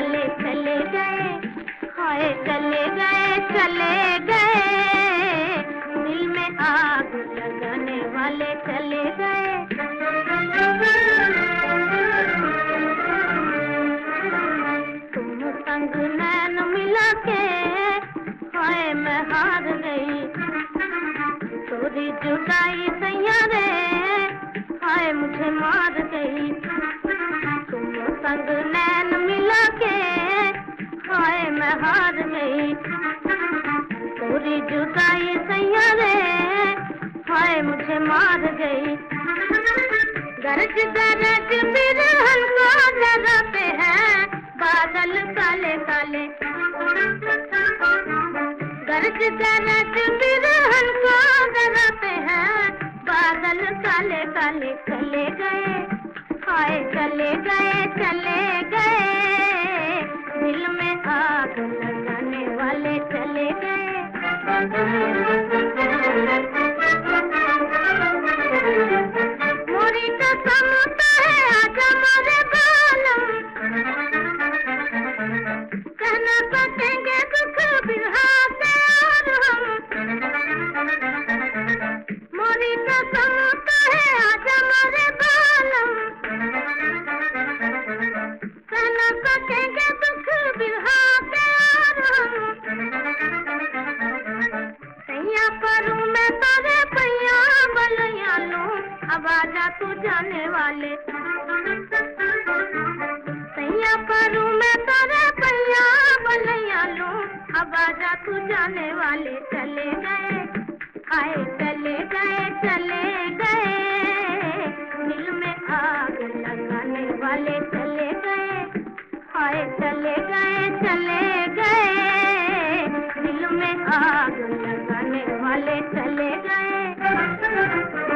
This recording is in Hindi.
वाले चले गए, हाय चले गए चले गए, दिल में आग लगाने वाले चले गए। तुम संग नैन मिला के हाय मैं हार गई, तोरी जुदाई सैया रे हाय मुझे मार गई। तुम संग नैन मिला के हाय मैं हार गई, तोरी जुदाई सैया रे हाय मुझे मार गई। गरज गरज बिरहन को जगाते हैं बादल काले काले, गरज गरज बिरहन को जगाते हैं बादल काले काले। चले गए हाय चले गए चले गए, दिल में आग लगाने वाले चले गए। मोरी कसम है आजा मोरे बालम, कहना सकेंगे दुख बिरहा से और हम। मोरी कसम है आजा मोरे बालम, कहना सकेंगे दुख बिरहा से और हम। सैया करूं मैं तारे पैया बलैया लूं, अब आजा तू जाने वाले। सैया करूं मैं तारे पैया बलैया लूं, अब आजा तू जाने वाले। चले गए हाय चले गए चले गए, दिल में आग लगाने वाले चले गए, हाय चले गए, दिल में आग लगाने वाले चले गए।